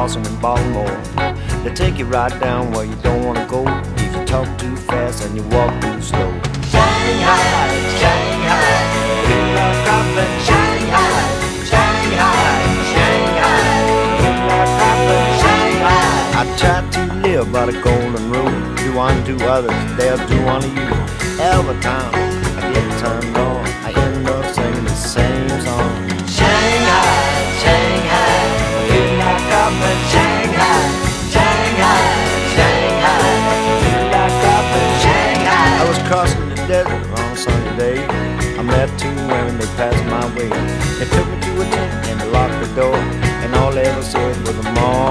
Boston and Baltimore. They take you right down where you don't want to go if you talk too fast and you walk too slow. Shanghai, Shanghai, feel like dropping. Shanghai, Shanghai, Shanghai, feel like dropping. Shanghai. I try to live by the golden rule. Do unto others, they'll do unto you. Every time I get turned on, I end up singing the same song. Shanghai, Shanghai, feel like dropping. Shanghai, Shanghai, Shanghai, feel like dropping. Shanghai. I was crossing the desert on a sunny day. I met two women, they passed my way. They took me to a tent and they locked the door, and all they ever said was a mom.